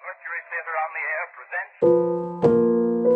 Mercury Theater on the Air presents...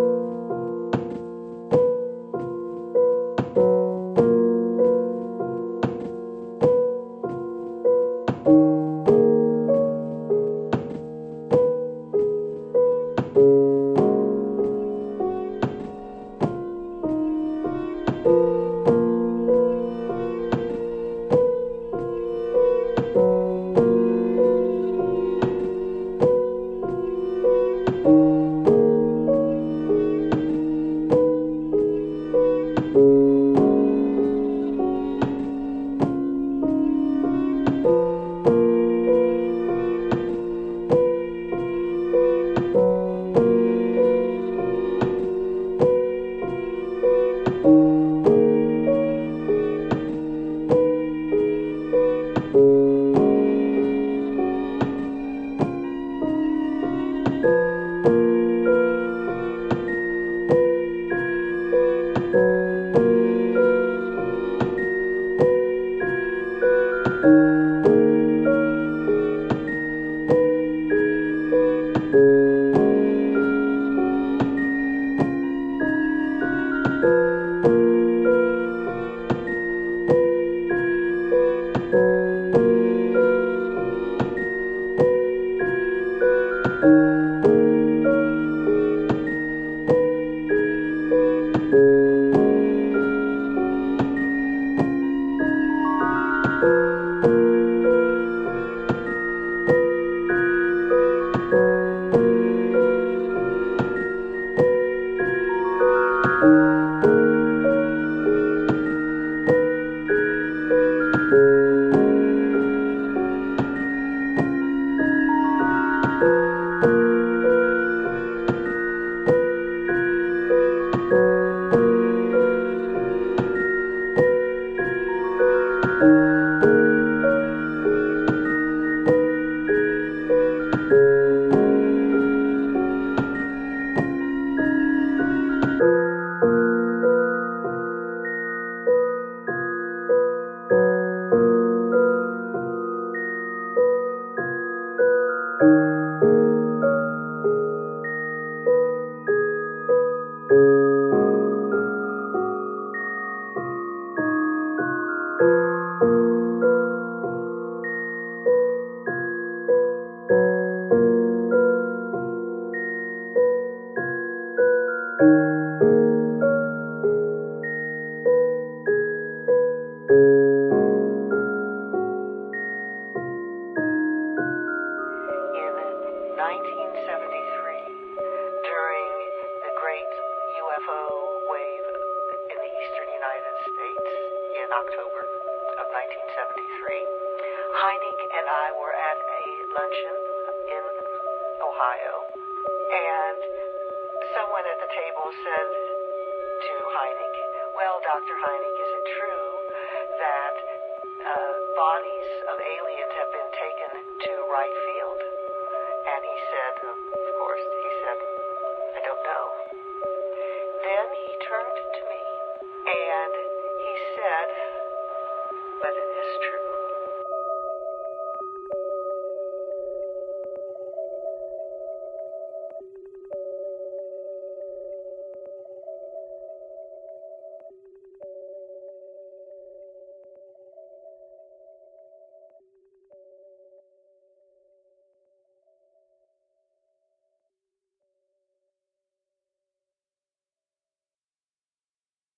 In 1973, during the great UFO wave in the eastern United States in October of 1973, Hynek and I were at a luncheon in Ohio, and someone at the table said to Hynek, "Well, Dr. Hynek, is it true that bodies of aliens have been taken to Wright Field?" And he said, of course, he said, "I don't know."